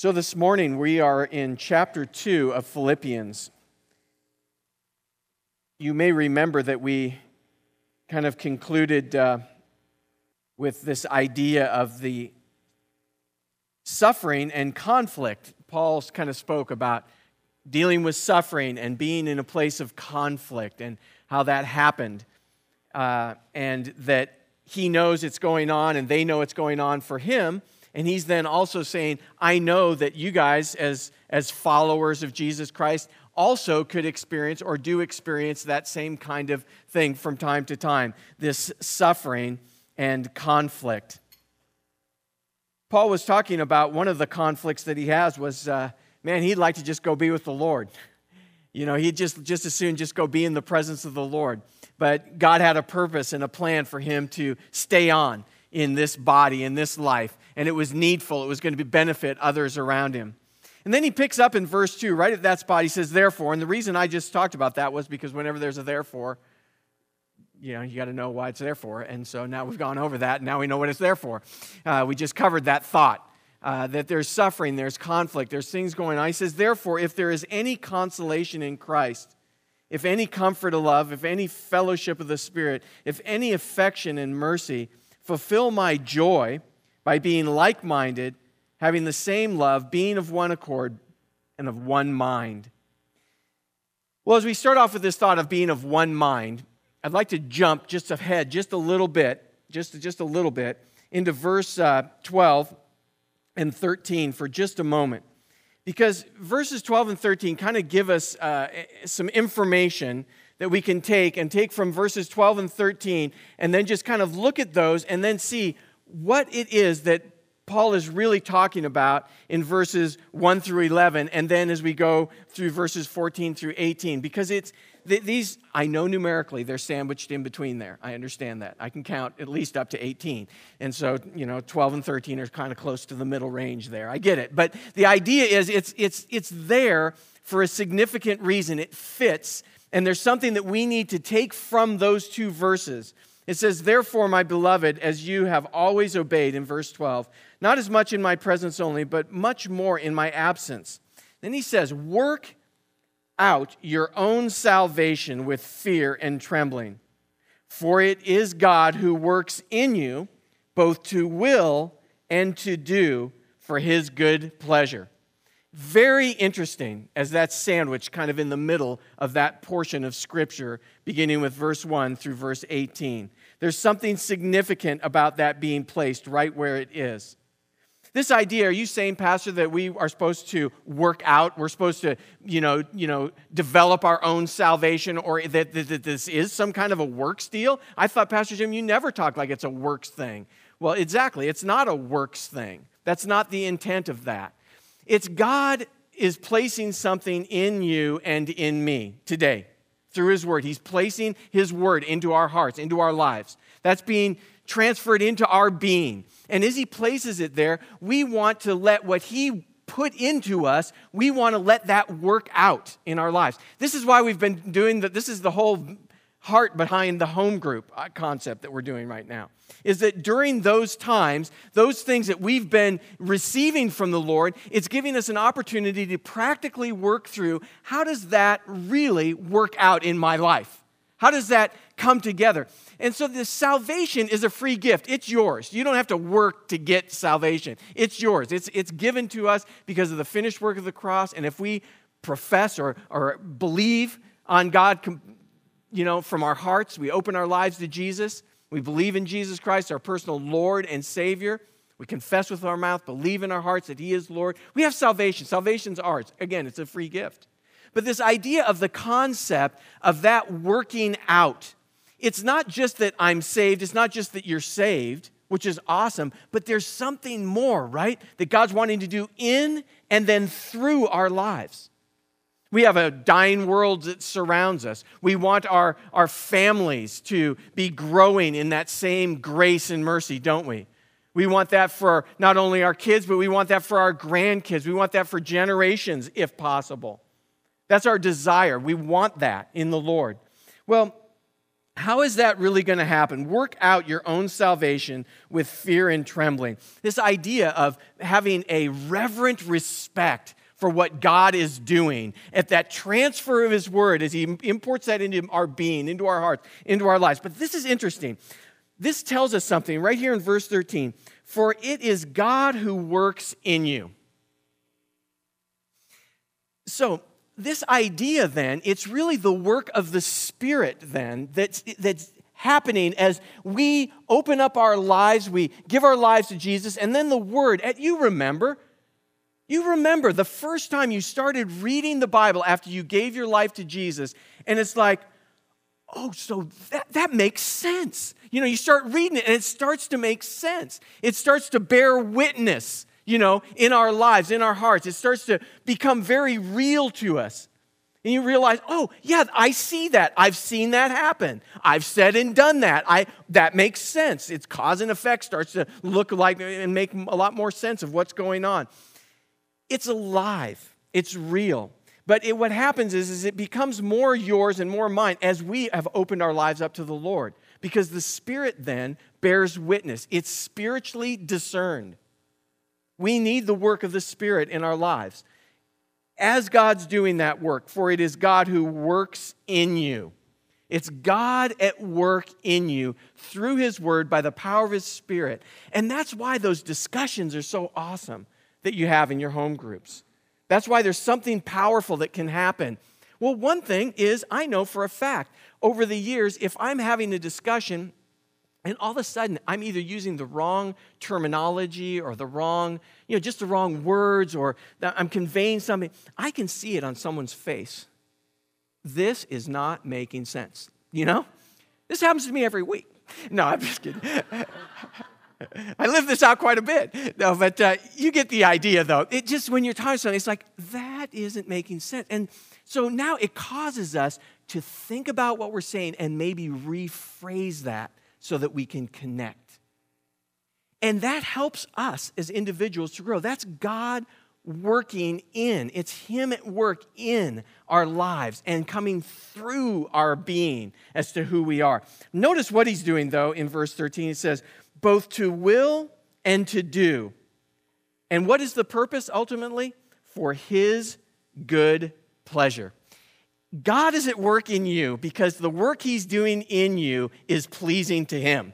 So this morning we are in chapter 2 of Philippians. You may remember that we kind of concluded with this idea of the suffering and conflict. Paul kind of spoke about dealing with suffering and being in a place of conflict and how that happened, and that he knows it's going on and they know it's going on for him. And he's then also saying, I know that you guys as followers of Jesus Christ also could experience or do experience that same kind of thing from time to time, this suffering and conflict. Paul was talking about one of the conflicts that he has was, he'd like to just go be with the Lord. You know, he'd just as soon just go be in the presence of the Lord. But God had a purpose and a plan for him to stay on in this body, in this life. And it was needful. It was going to benefit others around him. And then he picks up in verse 2, right at that spot, he says, therefore. And the reason I just talked about that was because whenever there's a therefore, you got to know why it's there for. And so now we've gone over that, and now we know what it's there for. We just covered that thought, that there's suffering, there's conflict, there's things going on. He says, therefore, if there is any consolation in Christ, if any comfort of love, if any fellowship of the Spirit, if any affection and mercy, fulfill my joy by being like-minded, having the same love, being of one accord, and of one mind. Well, as we start off with this thought of being of one mind, I'd like to jump just ahead just a little bit, just a little bit, into verse 12 and 13 for just a moment. Because verses 12 and 13 kind of give us some information that we can take from verses 12 and 13 and then just kind of look at those and then see what it is that Paul is really talking about in verses 1 through 11 and then as we go through verses 14 through 18. Because these, I know numerically, they're sandwiched in between there. I understand that. I can count at least up to 18. And so, 12 and 13 are kind of close to the middle range there. I get it. But the idea is it's there for a significant reason. It fits. And there's something that we need to take from those two verses. It says, therefore, my beloved, as you have always obeyed, in verse 12, not as much in my presence only, but much more in my absence. Then he says, work out your own salvation with fear and trembling. For it is God who works in you, both to will and to do for his good pleasure. Very interesting as that's sandwiched kind of in the middle of that portion of Scripture, beginning with verse 1 through verse 18. There's something significant about that being placed right where it is. This idea, are you saying, Pastor, that we are supposed to work out, we're supposed to, develop our own salvation, or that this is some kind of a works deal? I thought, Pastor Jim, you never talk like it's a works thing. Well, exactly, it's not a works thing. That's not the intent of that. It's God is placing something in you and in me today through his word. He's placing his word into our hearts, into our lives. That's being transferred into our being. And as he places it there, we want to let what he put into us, we want to let that work out in our lives. This is why we've been doing that. This is the whole heart behind the home group concept that we're doing right now, is that during those times, those things that we've been receiving from the Lord, it's giving us an opportunity to practically work through, how does that really work out in my life? How does that come together? And so this salvation is a free gift. It's yours. You don't have to work to get salvation. It's yours. It's given to us because of the finished work of the cross. And if we profess or believe on God, from our hearts, we open our lives to Jesus, we believe in Jesus Christ, our personal Lord and Savior, we confess with our mouth, believe in our hearts that he is Lord, we have salvation. Salvation's ours. Again, it's a free gift. But this idea of the concept of that working out, it's not just that I'm saved, it's not just that you're saved, which is awesome, but there's something more, right? That God's wanting to do in and then through our lives. We have a dying world that surrounds us. We want our families to be growing in that same grace and mercy, don't we? We want that for not only our kids, but we want that for our grandkids. We want that for generations, if possible. That's our desire. We want that in the Lord. Well, How is that really going to happen? Work out your own salvation with fear and trembling. This idea of having a reverent respect for what God is doing, at that transfer of his word as he imports that into our being, into our hearts, into our lives. But this is interesting. This tells us something right here in verse 13. For it is God who works in you. So this idea then, it's really the work of the Spirit then that's happening as we open up our lives, we give our lives to Jesus, and then the Word. You remember the first time you started reading the Bible after you gave your life to Jesus, and it's like, oh, so that makes sense. You start reading it, and it starts to make sense. It starts to bear witness, in our lives, in our hearts. It starts to become very real to us. And you realize, oh, yeah, I see that. I've seen that happen. I've said and done that. That makes sense. Its cause and effect starts to look like and make a lot more sense of what's going on. It's alive. It's real. But what happens is it becomes more yours and more mine as we have opened our lives up to the Lord. Because the Spirit then bears witness. It's spiritually discerned. We need the work of the Spirit in our lives. As God's doing that work, for it is God who works in you. It's God at work in you through his word by the power of his Spirit. And that's why those discussions are so awesome that you have in your home groups. That's why there's something powerful that can happen. Well, one thing is, I know for a fact, over the years, if I'm having a discussion and all of a sudden I'm either using the wrong terminology or the wrong, just the wrong words, or I'm conveying something, I can see it on someone's face. This is not making sense, This happens to me every week. No, I'm just kidding. I live this out quite a bit. No, but you get the idea, though. It just, when you're talking to something, it's like, that isn't making sense. And so now it causes us to think about what we're saying and maybe rephrase that so that we can connect. And that helps us as individuals to grow. That's God working in. It's him at work in our lives and coming through our being as to who we are. Notice what he's doing, though, in verse 13. It says, both to will and to do. And what is the purpose ultimately? For his good pleasure. God is at work in you because the work he's doing in you is pleasing to him.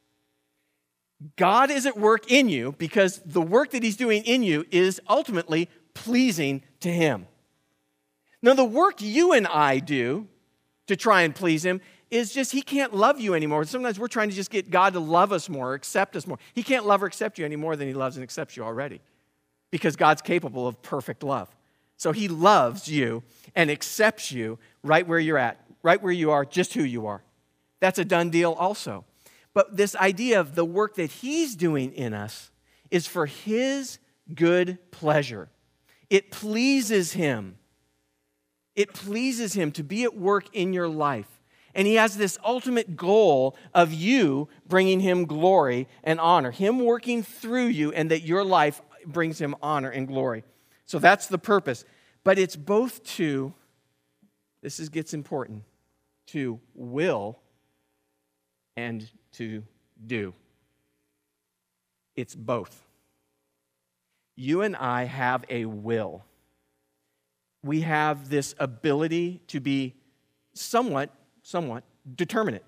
God is at work in you because the work that he's doing in you is ultimately pleasing to him. Now, the work you and I do to try and please him is just, he can't love you anymore. Sometimes we're trying to just get God to love us more, or accept us more. He can't love or accept you any more than he loves and accepts you already, because God's capable of perfect love. So he loves you and accepts you right where you're at, right where you are, just who you are. That's a done deal also. But this idea of the work that he's doing in us is for his good pleasure. It pleases him. It pleases him to be at work in your life. And he has this ultimate goal of you bringing him glory and honor, him working through you, and that your life brings him honor and glory. So that's the purpose. But it's both to, gets important, to will and to do. It's both. You and I have a will. We have this ability to be somewhat determinate.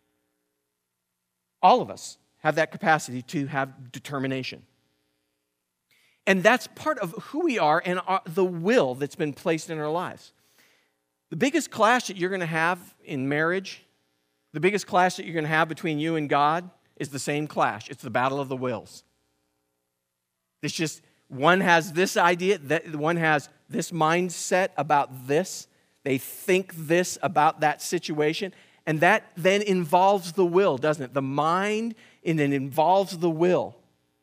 All of us have that capacity to have determination. And that's part of who we are and the will that's been placed in our lives. The biggest clash that you're going to have in marriage, the biggest clash that you're going to have between you and God is the same clash. It's the battle of the wills. It's just one has this idea, that one has this mindset about this. They think this about that situation. And that then involves the will, doesn't it? The mind, and it involves the will.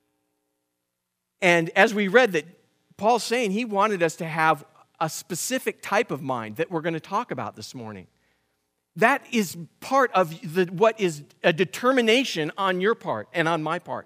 And as we read that, Paul's saying he wanted us to have a specific type of mind that we're going to talk about this morning. That is part of what is a determination on your part and on my part.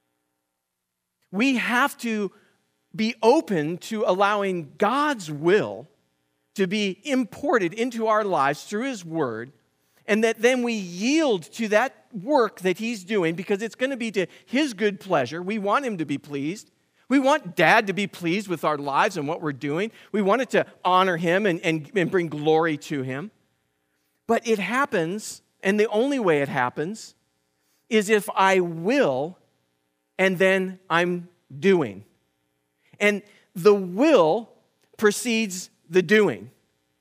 We have to be open to allowing God's will to be imported into our lives through his word, and that then we yield to that work that he's doing because it's going to be to his good pleasure. We want him to be pleased. We want Dad to be pleased with our lives and what we're doing. We want it to honor him and bring glory to him. But it happens, and the only way it happens is if I will and then I'm doing. And the will precedes the doing.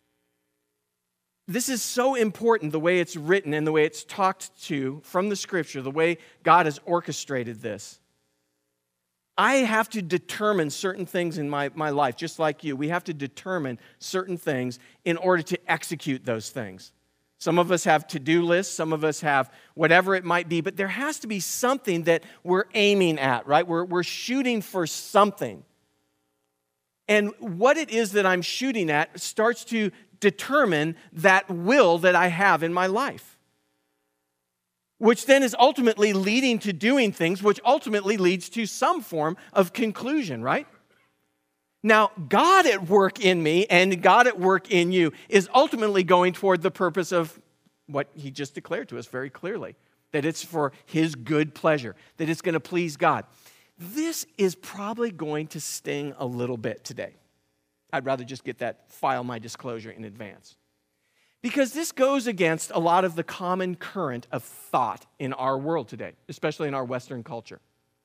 This is so important, the way it's written and the way it's talked to from the Scripture, the way God has orchestrated this. I have to determine certain things in my life, just like you. We have to determine certain things in order to execute those things. Some of us have to-do lists, some of us have whatever it might be, but there has to be something that we're aiming at, right? We're shooting for something. And what it is that I'm shooting at starts to determine that will that I have in my life, which then is ultimately leading to doing things, which ultimately leads to some form of conclusion, right? Now, God at work in me and God at work in you is ultimately going toward the purpose of what he just declared to us very clearly, that it's for his good pleasure, that it's going to please God. This is probably going to sting a little bit today. I'd rather just file my disclosure in advance. Because this goes against a lot of the common current of thought in our world today, especially in our Western culture.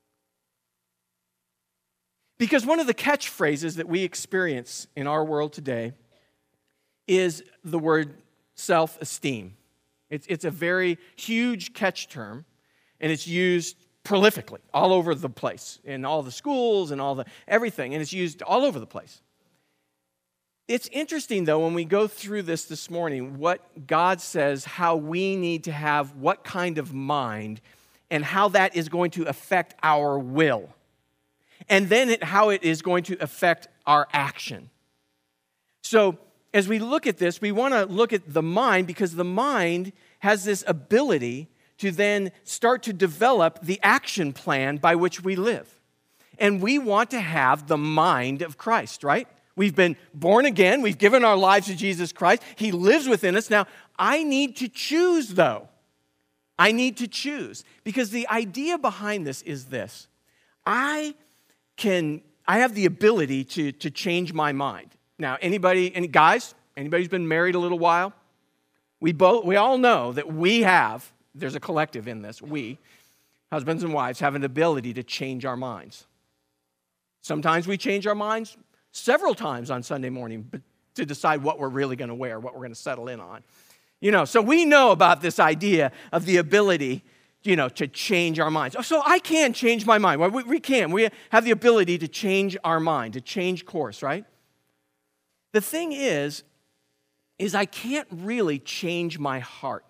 Because one of the catchphrases that we experience in our world today is the word self-esteem. It's a very huge catch term, and it's used prolifically all over the place, in all the schools and everything, and it's used all over the place. It's interesting, though, when we go through this morning, what God says, how we need to have what kind of mind, and how that is going to affect our will. And then how it is going to affect our action. So, as we look at this, we want to look at the mind because the mind has this ability to then start to develop the action plan by which we live. And we want to have the mind of Christ, right? We've been born again. We've given our lives to Jesus Christ. He lives within us. Now, I need to choose, though. I need to choose. Because the idea behind this is this. I have the ability to change my mind. Now, anybody who's been married a little while, we all know that there's a collective in this, we, husbands and wives, have an ability to change our minds. Sometimes we change our minds several times on Sunday morning to decide what we're really going to wear, what we're going to settle in on. So we know about this idea of the ability, to change our minds. So I can change my mind. Well, we can. We have the ability to change our mind, to change course, right? The thing is I can't really change my heart.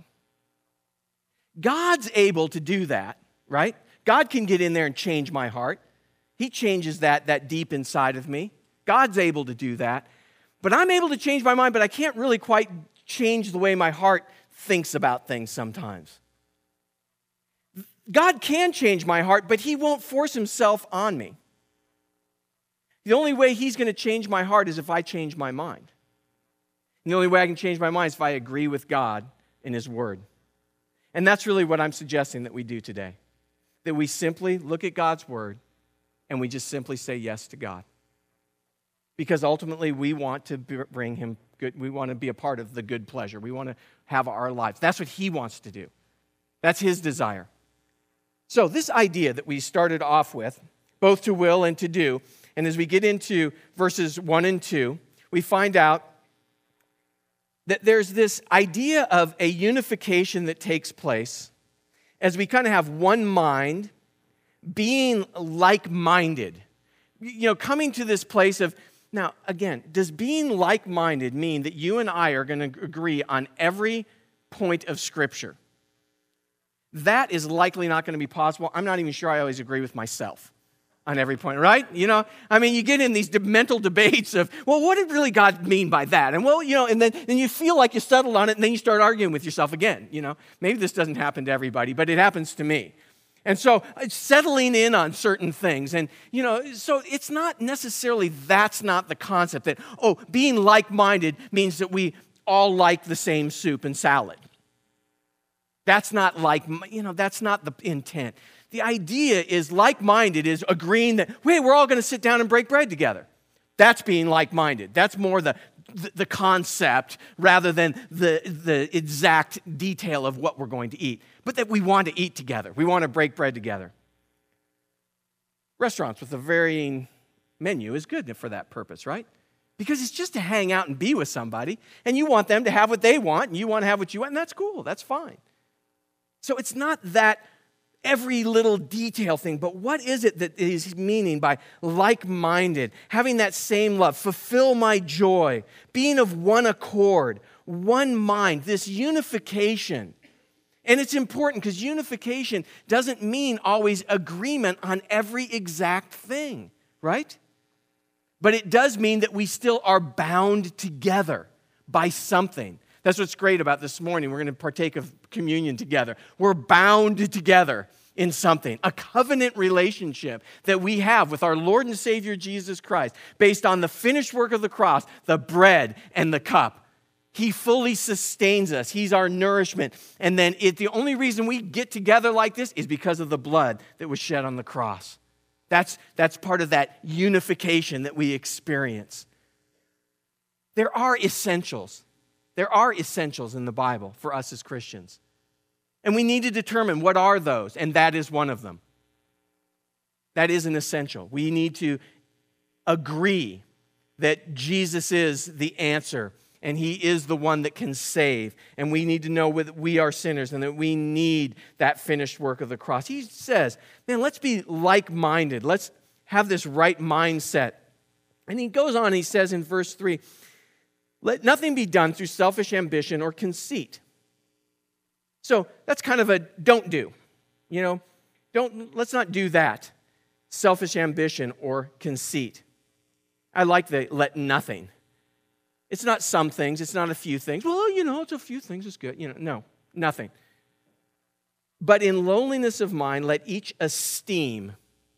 God's able to do that, right? God can get in there and change my heart. He changes that deep inside of me. God's able to do that. But I'm able to change my mind, but I can't really quite change the way my heart thinks about things sometimes. God can change my heart, but he won't force himself on me. The only way he's going to change my heart is if I change my mind. And the only way I can change my mind is if I agree with God in his word. And that's really what I'm suggesting that we do today. That we simply look at God's word and we just simply say yes to God. Because ultimately we want to bring him good. We want to be a part of the good pleasure. We want to have our lives. That's what he wants to do. That's his desire. So this idea that we started off with, both to will and to do, and as we get into verses 1 and 2, we find out that there's this idea of a unification that takes place as we kind of have one mind, being like-minded. Coming to this place of, now, again, does being like-minded mean that you and I are going to agree on every point of Scripture? That is likely not going to be possible. I'm not even sure I always agree with myself on every point, right? You get in these mental debates of, well, what did really God mean by that? And and then you feel like you settled on it, and then you start arguing with yourself again. Maybe this doesn't happen to everybody, but it happens to me. And so settling in on certain things. And, so it's not necessarily, that's not the concept that, being like-minded means that we all like the same soup and salad. That's not that's not the intent. The idea is like-minded is agreeing that, hey, we're all going to sit down and break bread together. That's being like-minded. That's more the concept rather than the exact detail of what we're going to eat. But that we want to eat together. We want to break bread together. Restaurants with a varying menu is good for that purpose, right? Because it's just to hang out and be with somebody, and you want them to have what they want, and you want to have what you want, and that's cool. That's fine. So it's not that every little detail thing, but what is it that he's meaning by like-minded, having that same love, fulfill my joy, being of one accord, one mind, this unification. And it's important because unification doesn't mean always agreement on every exact thing, right? But it does mean that we still are bound together by something. That's what's great about this morning. We're going to partake of communion together. We're bound together in something, a covenant relationship that we have with our Lord and Savior Jesus Christ based on the finished work of the cross, the bread and the cup. He fully sustains us. He's our nourishment. And then the only reason we get together like this is because of the blood that was shed on the cross. That's part of that unification that we experience. There are essentials. There are essentials in the Bible for us as Christians. And we need to determine what are those, and that is one of them. That is an essential. We need to agree that Jesus is the answer, and he is the one that can save. And we need to know that we are sinners and that we need that finished work of the cross. He says, man, let's be like-minded. Let's have this right mindset. And he goes on, he says in verse 3, let nothing be done through selfish ambition or conceit. So that's kind of a don't do. Let's not do that. Selfish ambition or conceit. I like the let nothing. It's not some things, it's not a few things. Well, it's a few things, it's good. No, nothing. But in lowliness of mind, let each esteem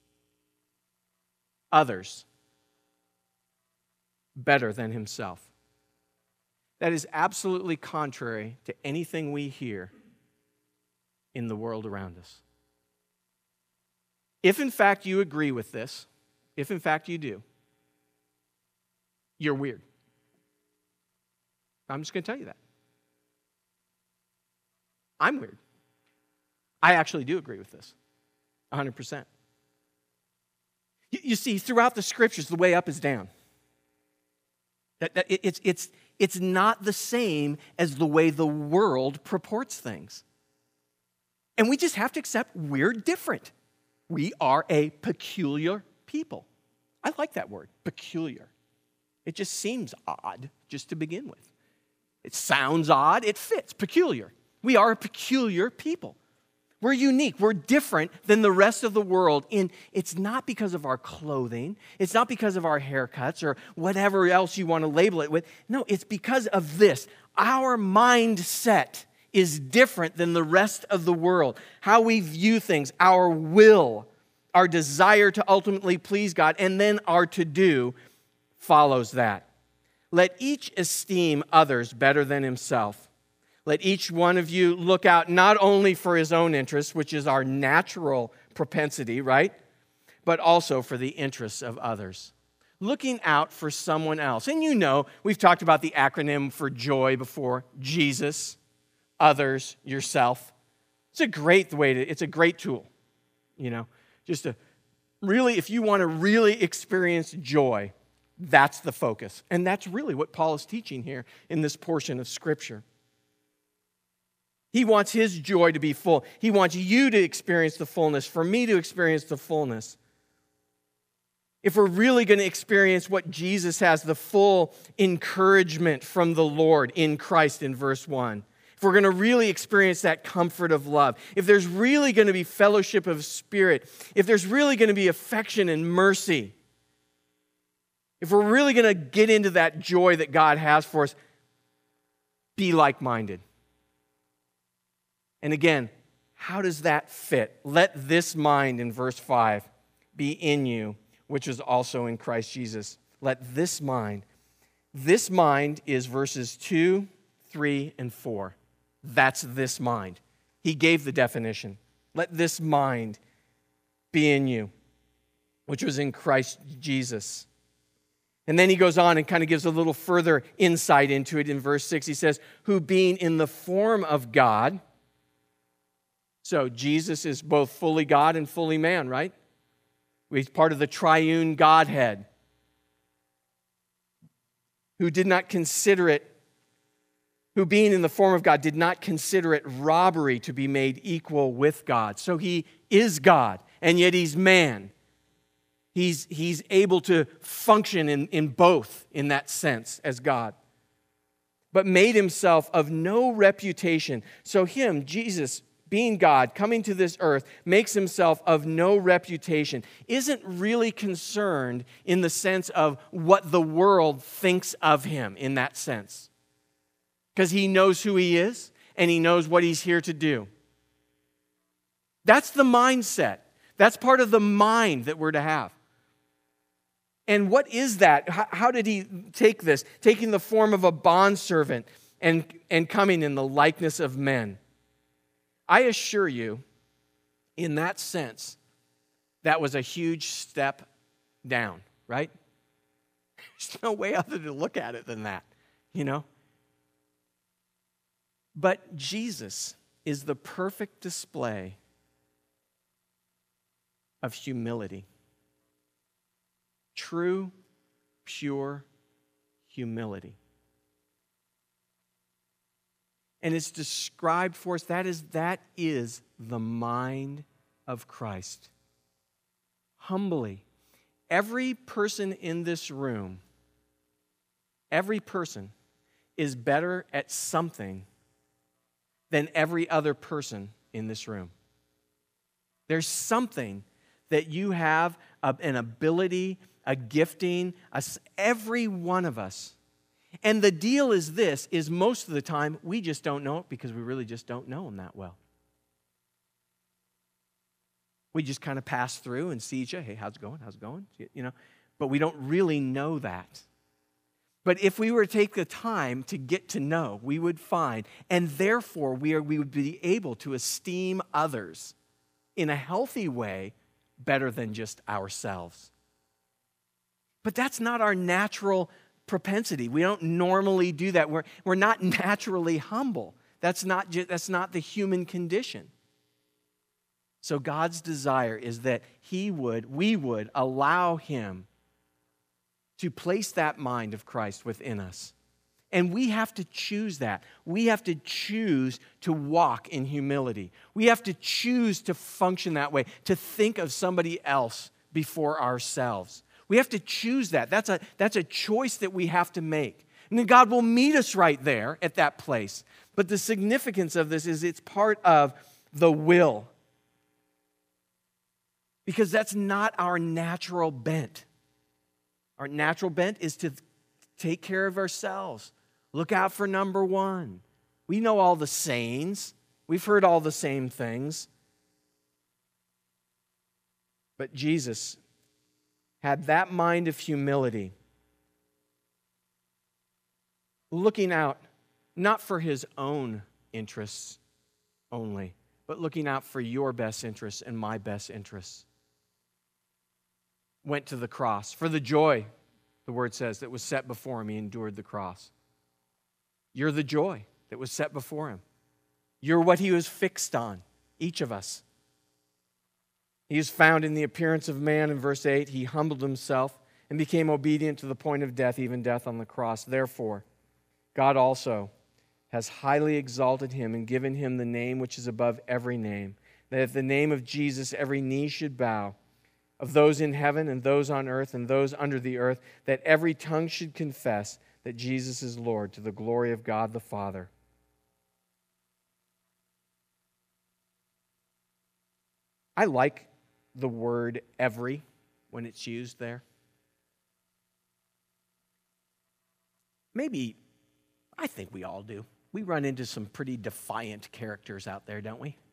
others better than himself. That is absolutely contrary to anything we hear in the world around us. If in fact you agree with this, if in fact you do, you're weird. I'm just going to tell you that. I'm weird. I actually do agree with this, 100%. You see, throughout the scriptures, the way up is down. It's not the same as the way the world purports things. And we just have to accept we're different. We are a peculiar people. I like that word, peculiar. It just seems odd just to begin with. It sounds odd, it fits, peculiar. We are a peculiar people. We're unique, we're different than the rest of the world. And it's not because of our clothing, it's not because of our haircuts or whatever else you want to label it with. No, it's because of this. Our mindset is different than the rest of the world. How we view things, our will, our desire to ultimately please God, and then our to-do follows that. Let each esteem others better than himself. Let each one of you look out not only for his own interests, which is our natural propensity, right? But also for the interests of others. Looking out for someone else. And we've talked about the acronym for joy before. Jesus, others, yourself. It's a great tool, just to really, if you want to really experience joy, that's the focus. And that's really what Paul is teaching here in this portion of Scripture. He wants his joy to be full. He wants you to experience the fullness, for me to experience the fullness. If we're really going to experience what Jesus has, the full encouragement from the Lord in Christ in verse 1, if we're going to really experience that comfort of love, if there's really going to be fellowship of spirit, if there's really going to be affection and mercy, if we're really going to get into that joy that God has for us, be like-minded. And again, how does that fit? Let this mind, in verse 5, be in you, which is also in Christ Jesus. Let this mind. This mind is verses 2, 3, and 4. That's this mind. He gave the definition. Let this mind be in you, which was in Christ Jesus. And then he goes on and kind of gives a little further insight into it in verse 6. He says, who being in the form of God. So Jesus is both fully God and fully man, right? He's part of the triune Godhead. Who did not consider it, who being in the form of God did not consider it robbery to be made equal with God. So he is God, and yet he's man. He's able to function in both in that sense as God. But made himself of no reputation. So him, Jesus, being God, coming to this earth, makes himself of no reputation. Isn't really concerned in the sense of what the world thinks of him in that sense. Because he knows who he is and he knows what he's here to do. That's the mindset. That's part of the mind that we're to have. And what is that? How did he take this? Taking the form of a bondservant and coming in the likeness of men. I assure you, in that sense, that was a huge step down, right? There's no way other to look at it than that, you know? But Jesus is the perfect display of humility. True, pure humility. And it's described for us, that is the mind of Christ. Humbly. Every person in this room, every person is better at something than every other person in this room. There's something that you have, an ability, a gifting, every one of us. And the deal is this, is most of the time we just don't know it because we really just don't know him that well. We just kind of pass through and see each other. Hey, how's it going? How's it going? You know, but we don't really know that. But if we were to take the time to get to know, we would find, and therefore we would be able to esteem others in a healthy way better than just ourselves. But that's not our natural propensity. We don't normally do that. We're not naturally humble. That's not the human condition. So God's desire is that we would allow him to place that mind of Christ within us. And we have to choose that. We have to choose to walk in humility. We have to choose to function that way, to think of somebody else before ourselves. We have to choose that. That's a choice that we have to make. And then God will meet us right there at that place. But the significance of this is it's part of the will. Because that's not our natural bent. Our natural bent is to take care of ourselves. Look out for number one. We know all the sayings. We've heard all the same things. But Jesus had that mind of humility, looking out not for his own interests only, but looking out for your best interests and my best interests. Went to the cross. For the joy, the word says, that was set before him, he endured the cross. You're the joy that was set before him. You're what he was fixed on, each of us. He is found in the appearance of man in verse 8. He humbled himself and became obedient to the point of death, even death on the cross. Therefore, God also has highly exalted him and given him the name which is above every name, that at the name of Jesus every knee should bow, of those in heaven and those on earth and those under the earth, that every tongue should confess that Jesus is Lord, to the glory of God the Father. I like the word every when it's used there. Maybe, I think we all do. We run into some pretty defiant characters out there, don't we?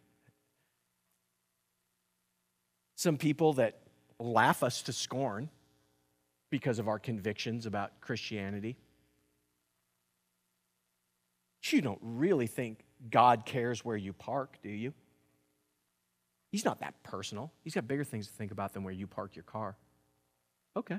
Some people that laugh us to scorn because of our convictions about Christianity. You don't really think God cares where you park, do you? He's not that personal. He's got bigger things to think about than where you park your car. Okay.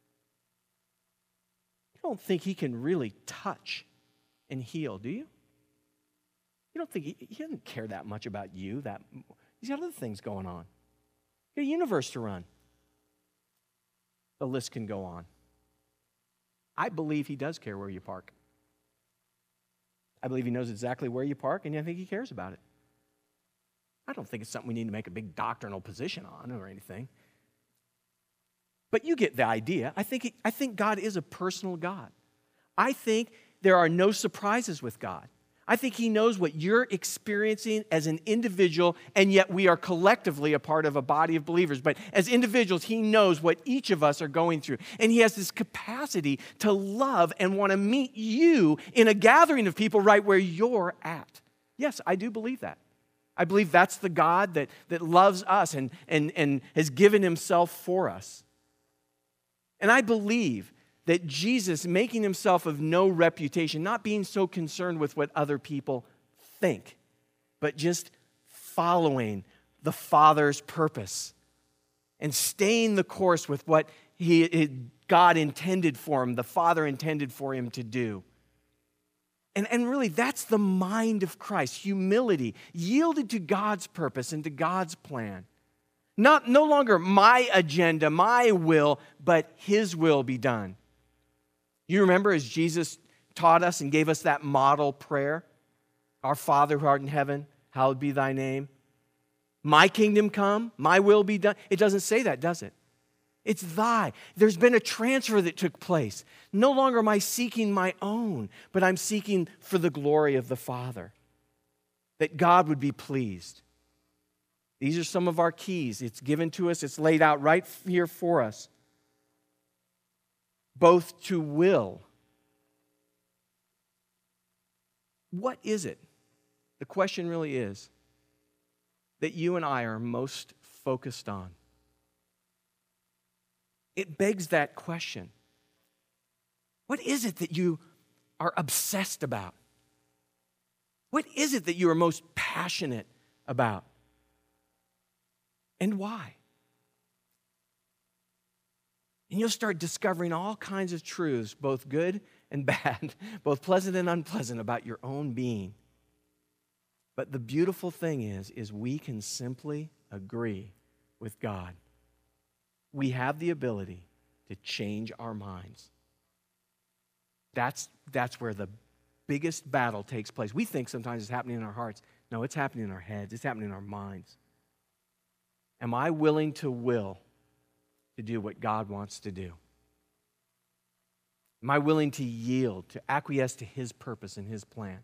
You don't think he can really touch and heal, do you? You don't think he doesn't care that much about you. He's got other things going on. He's got a universe to run. The list can go on. I believe he does care where you park. I believe he knows exactly where you park, and I think he cares about it. I don't think it's something we need to make a big doctrinal position on or anything. But you get the idea. I think God is a personal God. I think there are no surprises with God. I think he knows what you're experiencing as an individual, and yet we are collectively a part of a body of believers. But as individuals, he knows what each of us are going through. And he has this capacity to love and want to meet you in a gathering of people right where you're at. Yes, I do believe that. I believe that's the God that loves us and has given himself for us. And I believe that Jesus, making himself of no reputation, not being so concerned with what other people think, but just following the Father's purpose and staying the course with what God intended for him, the Father intended for him to do. And really, that's the mind of Christ, humility, yielded to God's purpose and to God's plan. No longer my agenda, my will, but his will be done. You remember as Jesus taught us and gave us that model prayer? Our Father who art in heaven, hallowed be thy name. My kingdom come, my will be done. It doesn't say that, does it? It's thy. There's been a transfer that took place. No longer am I seeking my own, but I'm seeking for the glory of the Father, that God would be pleased. These are some of our keys. It's given to us. It's laid out right here for us. Both to will. What is it? The question really is that you and I are most focused on. It begs that question. What is it that you are obsessed about? What is it that you are most passionate about? And why? And you'll start discovering all kinds of truths, both good and bad, both pleasant and unpleasant, about your own being. But the beautiful thing is we can simply agree with God. We have the ability to change our minds. That's where the biggest battle takes place. We think sometimes it's happening in our hearts. No, it's happening in our heads. It's happening in our minds. Am I willing to will to do what God wants to do? Am I willing to yield, to acquiesce to his purpose and his plan?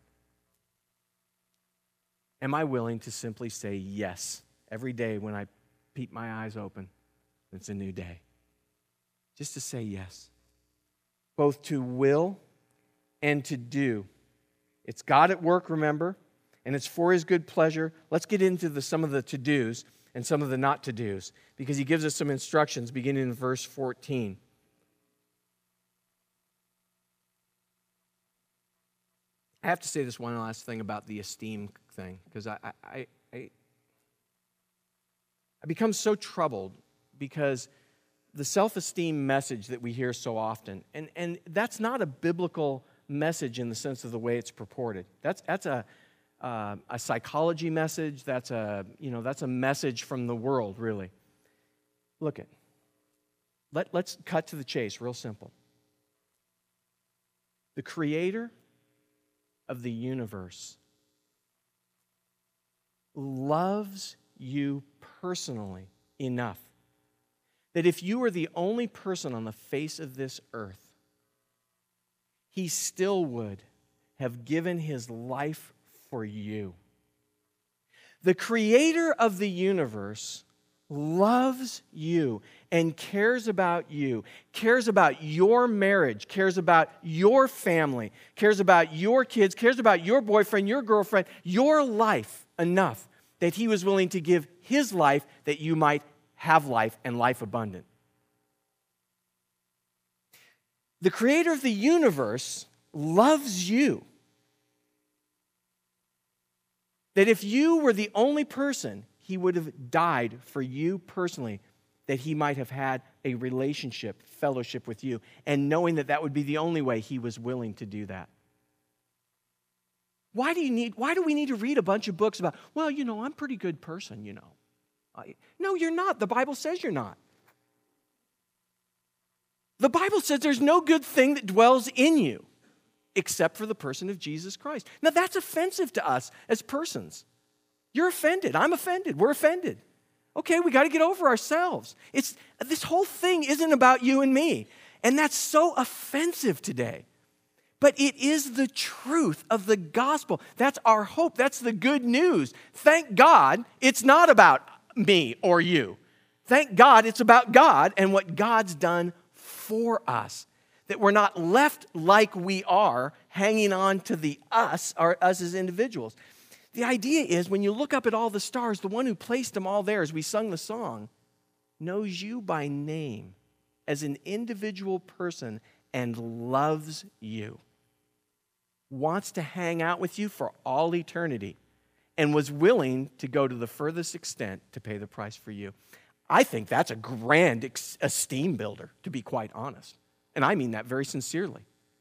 Am I willing to simply say yes every day when I peep my eyes open? It's a new day. Just to say yes. Both to will and to do. It's God at work, remember, and it's for his good pleasure. Let's get into some of the to-dos and some of the not to-dos, because he gives us some instructions beginning in verse 14. I have to say this one last thing about the esteem thing, because I become so troubled because the self-esteem message that we hear so often, and that's not a biblical message in the sense of the way it's purported. That's a psychology message. That's a message from the world, really. Look it. Let's cut to the chase, real simple. The creator of the universe loves you personally enough that if you were the only person on the face of this earth, he still would have given his life for you. The creator of the universe loves you and cares about you, cares about your marriage, cares about your family, cares about your kids, cares about your boyfriend, your girlfriend, your life enough that he was willing to give his life that you might have life and life abundant. The creator of the universe loves you. That if you were the only person, he would have died for you personally, that he might have had a relationship, fellowship with you, and knowing that that would be the only way, he was willing to do that. Why do we need to read a bunch of books about, well, I'm a pretty good person, No, you're not. The Bible says you're not. The Bible says there's no good thing that dwells in you except for the person of Jesus Christ. Now, that's offensive to us as persons. You're offended. I'm offended. We're offended. Okay, we got to get over ourselves. This whole thing isn't about you and me. And that's so offensive today. But it is the truth of the gospel. That's our hope. That's the good news. Thank God it's not about me or you. Thank God it's about God and what God's done for us. That we're not left like we are, hanging on to the us, or us as individuals. The idea is when you look up at all the stars, the one who placed them all there, as we sung the song, knows you by name as an individual person and loves you. Wants to hang out with you for all eternity and was willing to go to the furthest extent to pay the price for you. I think that's a grand esteem builder, to be quite honest. And I mean that very sincerely.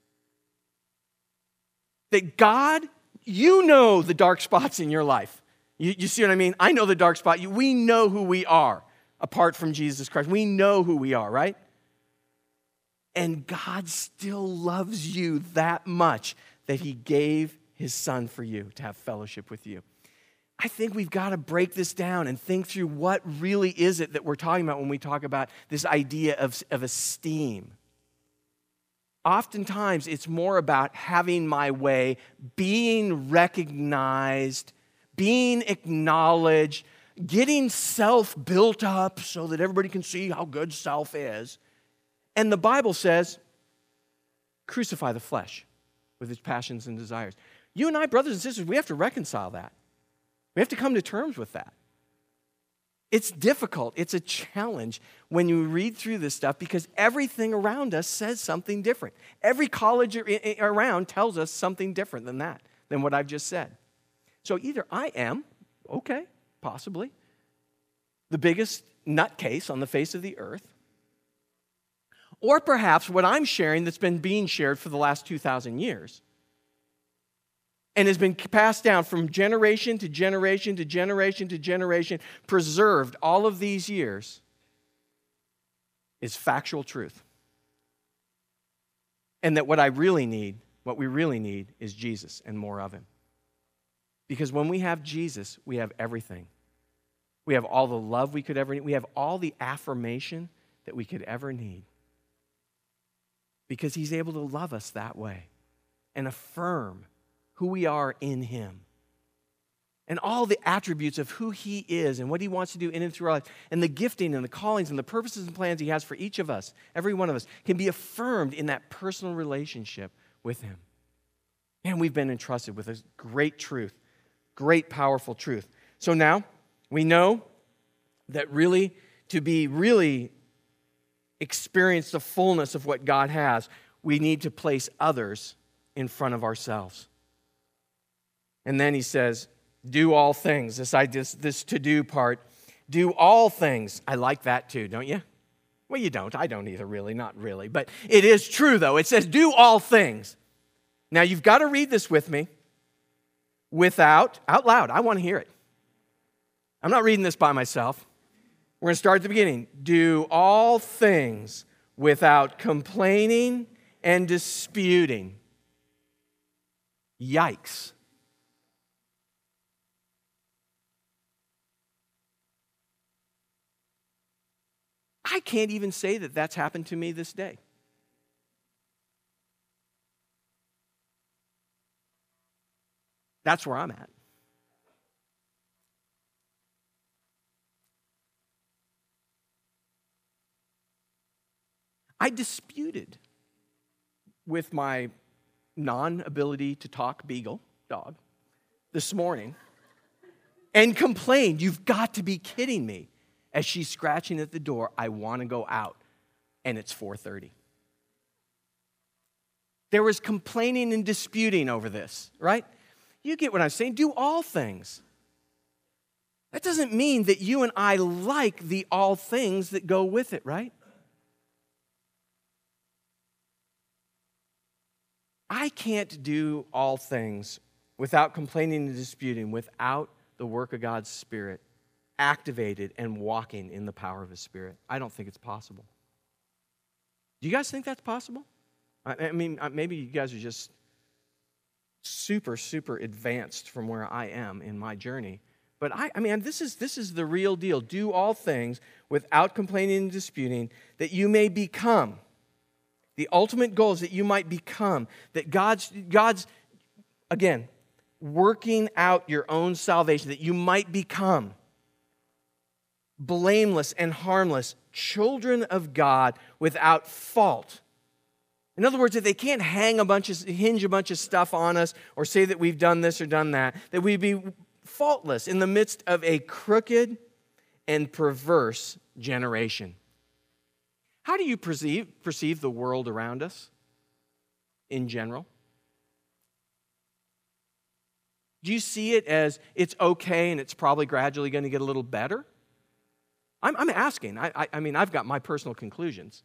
That God, you know the dark spots in your life. You see what I mean? I know the dark spot. We know who we are apart from Jesus Christ. We know who we are, right? And God still loves you that much that he gave his son for you to have fellowship with you. I think we've got to break this down and think through what really is it that we're talking about when we talk about this idea of esteem. Oftentimes, it's more about having my way, being recognized, being acknowledged, getting self built up so that everybody can see how good self is. And the Bible says, crucify the flesh with its passions and desires. You and I, brothers and sisters, we have to reconcile that. We have to come to terms with that. It's difficult. It's a challenge when you read through this stuff because everything around us says something different. Every college around tells us something different than that, than what I've just said. So either I am, okay, possibly, the biggest nutcase on the face of the earth, or perhaps what I'm sharing that's been being shared for the last 2,000 years and has been passed down from generation to generation to generation to generation, preserved all of these years, is factual truth. And that what we really need is Jesus and more of him. Because when we have Jesus, we have everything. We have all the love we could ever need. We have all the affirmation that we could ever need. Because he's able to love us that way and affirm who we are in him. And all the attributes of who he is and what he wants to do in and through our life, and the gifting and the callings and the purposes and plans he has for each of us, every one of us, can be affirmed in that personal relationship with him. And we've been entrusted with a great truth, great powerful truth. So now we know that really to be really experience the fullness of what God has, we need to place others in front of ourselves. And then he says, do all things. This to-do part, do all things. I like that too, don't you? Well, you don't. I don't either, really. Not really. But it is true, though. It says, do all things. Now, you've got to read this with me out loud. I want to hear it. I'm not reading this by myself. We're going to start at the beginning. Do all things without complaining and disputing. Yikes. I can't even say that that's happened to me this day. That's where I'm at. I disputed with my non-ability to talk beagle dog this morning and complained, you've got to be kidding me. As she's scratching at the door, I want to go out, and it's 4:30. There was complaining and disputing over this, right? You get what I'm saying? Do all things. That doesn't mean that you and I like the all things that go with it, right? I can't do all things without complaining and disputing, without the work of God's Spirit activated and walking in the power of His Spirit. I don't think it's possible. Do you guys think that's possible? I mean, maybe you guys are just super, super advanced from where I am in my journey. But I mean, this is the real deal. Do all things without complaining and disputing, that you may become. The ultimate goal is that you might become. That God's again, working out your own salvation, that you might become blameless and harmless, children of God without fault. In other words, that they can't hinge a bunch of stuff on us or say that we've done this or done that we be faultless in the midst of a crooked and perverse generation. How do you perceive the world around us in general? Do you see it as it's okay and it's probably gradually going to get a little better? I'm asking. I mean, I've got my personal conclusions.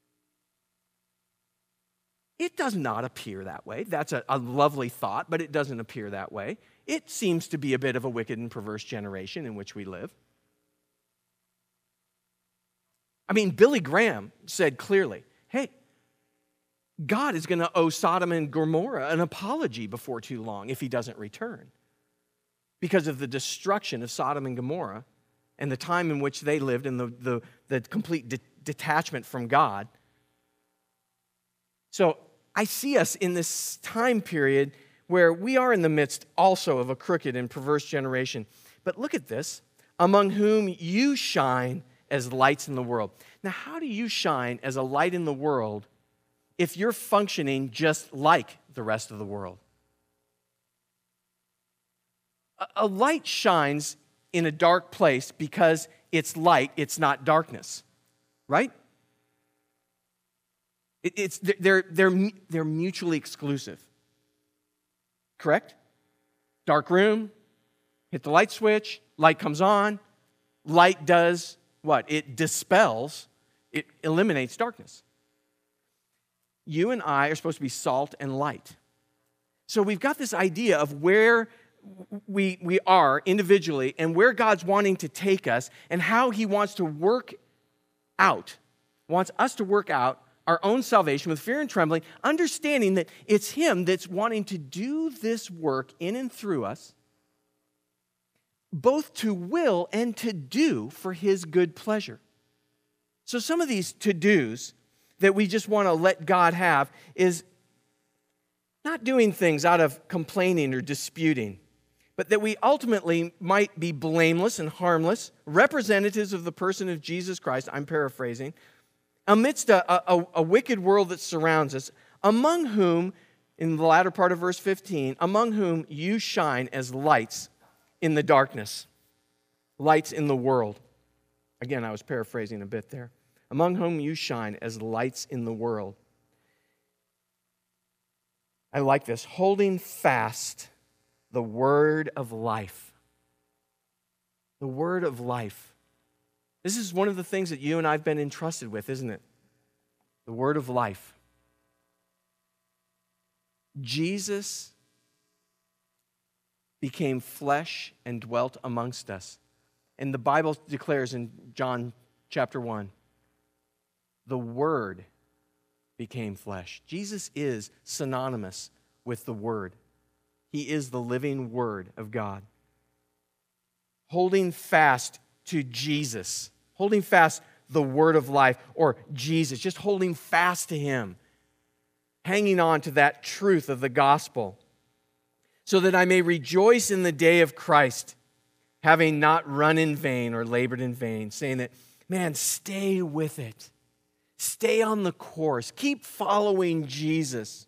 It does not appear that way. That's a lovely thought, but it doesn't appear that way. It seems to be a bit of a wicked and perverse generation in which we live. I mean, Billy Graham said clearly, hey, God is going to owe Sodom and Gomorrah an apology before too long if He doesn't return, because of the destruction of Sodom and Gomorrah and the time in which they lived and the complete detachment from God. So I see us in this time period where we are in the midst also of a crooked and perverse generation. But look at this, among whom you shine as lights in the world. Now, how do you shine as a light in the world if you're functioning just like the rest of the world? A light shines in a dark place because it's light, it's not darkness, right? They're mutually exclusive. Correct? Dark room, hit the light switch, light comes on. Light does what? It dispels, it eliminates darkness. You and I are supposed to be salt and light. So we've got this idea of where we are individually and where God's wanting to take us and how He wants to work out, wants us to work out our own salvation with fear and trembling, understanding that it's Him that's wanting to do this work in and through us, both to will and to do for His good pleasure. So some of these to-dos that we just want to let God have is not doing things out of complaining or disputing, but that we ultimately might be blameless and harmless, representatives of the person of Jesus Christ, I'm paraphrasing, amidst a wicked world that surrounds us, among whom, in the latter part of verse 15, among whom you shine as lights in the darkness, lights in the world. Again, I was paraphrasing a bit there. Among whom you shine as lights in the world. I like this. Holding fast the word of life. The word of life. This is one of the things that you and I have been entrusted with, isn't it? The word of life. Jesus became flesh and dwelt amongst us. And the Bible declares in John chapter 1, the Word became flesh. Jesus is synonymous with the Word. He is the living Word of God. Holding fast to Jesus, holding fast the word of life, or Jesus, just holding fast to Him, hanging on to that truth of the gospel, so that I may rejoice in the day of Christ, having not run in vain or labored in vain, saying that, man, stay with it. Stay on the course. Keep following Jesus.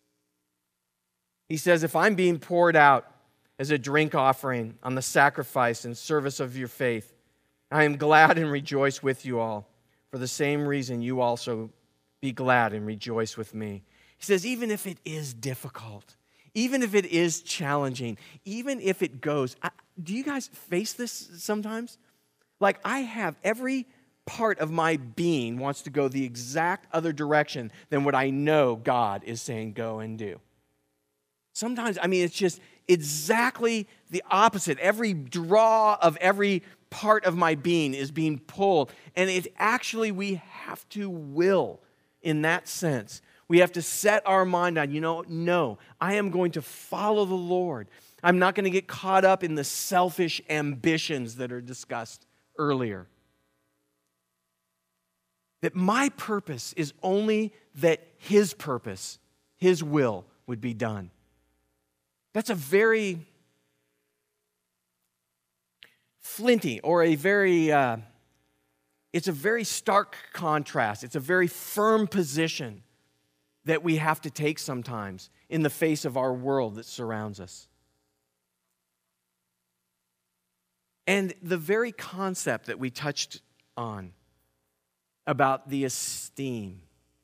He says, if I'm being poured out as a drink offering on the sacrifice and service of your faith, I am glad and rejoice with you all. For the same reason, you also be glad and rejoice with me. He says, even if it is difficult, even if it is challenging, even if it goes. Do you guys face this sometimes? Like, I have every part of my being wants to go the exact other direction than what I know God is saying go and do. Sometimes, it's just exactly the opposite. Every draw of every part of my being is being pulled. And we have to will in that sense. We have to set our mind on, no, I am going to follow the Lord. I'm not going to get caught up in the selfish ambitions that are discussed earlier. That my purpose is only that His purpose, His will would be done. That's a very flinty or it's a very stark contrast. It's a very firm position that we have to take sometimes in the face of our world that surrounds us. And the very concept that we touched on about the esteem,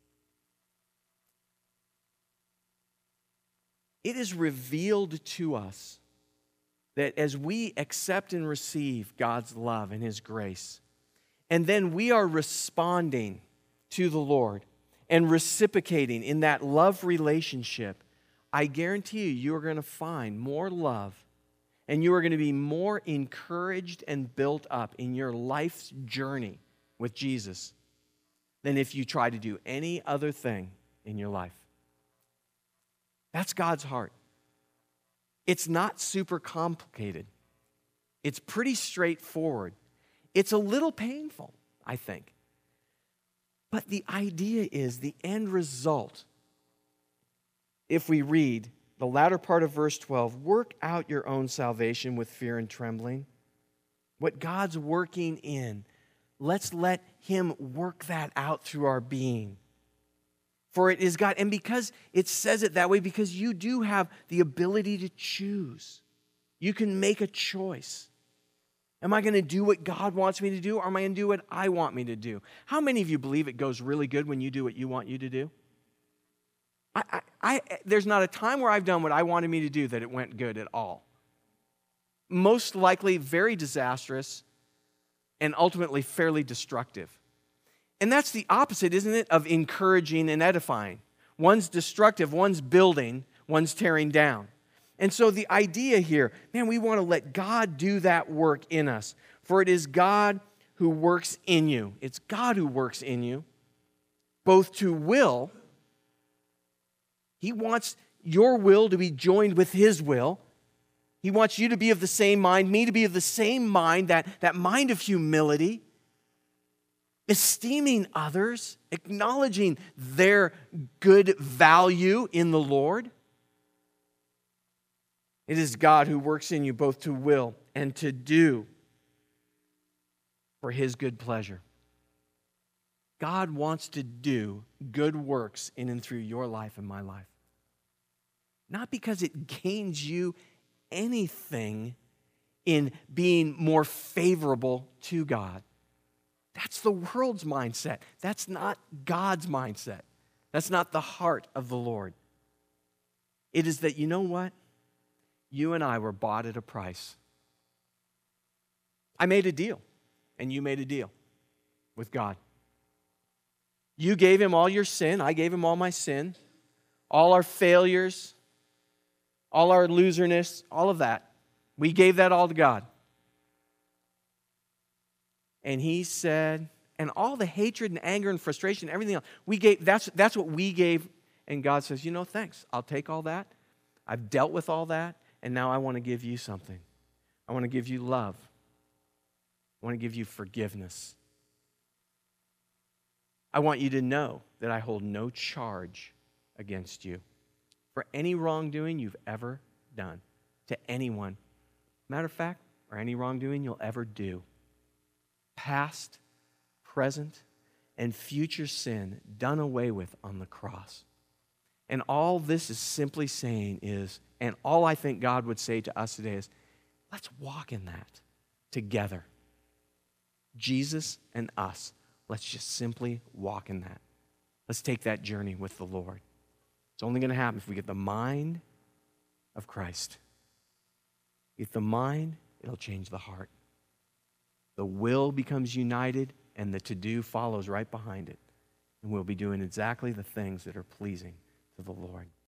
it is revealed to us that as we accept and receive God's love and His grace, and then we are responding to the Lord and reciprocating in that love relationship, I guarantee you are going to find more love and you are going to be more encouraged and built up in your life's journey with Jesus than if you try to do any other thing in your life. That's God's heart. It's not super complicated. It's pretty straightforward. It's a little painful, I think. But the idea is the end result. If we read the latter part of verse 12, work out your own salvation with fear and trembling. What God's working in, let's let Him work that out through our being. For it is God. And because it says it that way, because you do have the ability to choose. You can make a choice. Am I going to do what God wants me to do, or am I going to do what I want me to do? How many of you believe it goes really good when you do what you want you to do? There's not a time where I've done what I wanted me to do that it went good at all. Most likely very disastrous and ultimately fairly destructive. And that's the opposite, isn't it, of encouraging and edifying. One's destructive, one's building, one's tearing down. And so the idea here, we want to let God do that work in us. For it is God who works in you. It's God who works in you, both to will. He wants your will to be joined with His will. He wants you to be of the same mind, me to be of the same mind, that mind of humility, esteeming others, acknowledging their good value in the Lord. It is God who works in you both to will and to do for His good pleasure. God wants to do good works in and through your life and my life. Not because it gains you anything in being more favorable to God. That's the world's mindset. That's not God's mindset. That's not the heart of the Lord. It is that, you know what? You and I were bought at a price. I made a deal, and you made a deal with God. You gave Him all your sin. I gave Him all my sin, all our failures, all our loserness, all of that. We gave that all to God. And He said, and all the hatred and anger and frustration, everything else, we gave. That's what we gave. And God says, thanks. I'll take all that. I've dealt with all that. And now I want to give you something. I want to give you love. I want to give you forgiveness. I want you to know that I hold no charge against you for any wrongdoing you've ever done to anyone. Matter of fact, or any wrongdoing you'll ever do. Past, present, and future sin done away with on the cross. And all this is simply saying is, and all I think God would say to us today is, let's walk in that together. Jesus and us, let's just simply walk in that. Let's take that journey with the Lord. It's only going to happen if we get the mind of Christ. If the mind, it'll change the heart. The will becomes united, and the to-do follows right behind it. And we'll be doing exactly the things that are pleasing to the Lord.